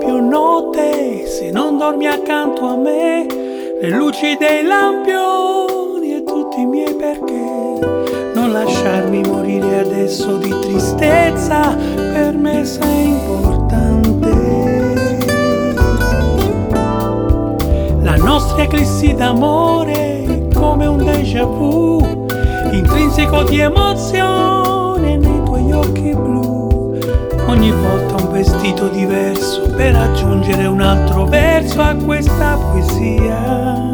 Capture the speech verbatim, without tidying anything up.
più notte se non dormi accanto a me. Le luci dei lampioni e tutti i miei perché. Non lasciarmi morire adesso di tristezza, per me sei importante. La nostra eclissi d'amore è come un déjà vu, intrinseco di emozione nei tuoi occhi blu. Ogni volta un vestito diverso per aggiungere un altro verso a questa poesia.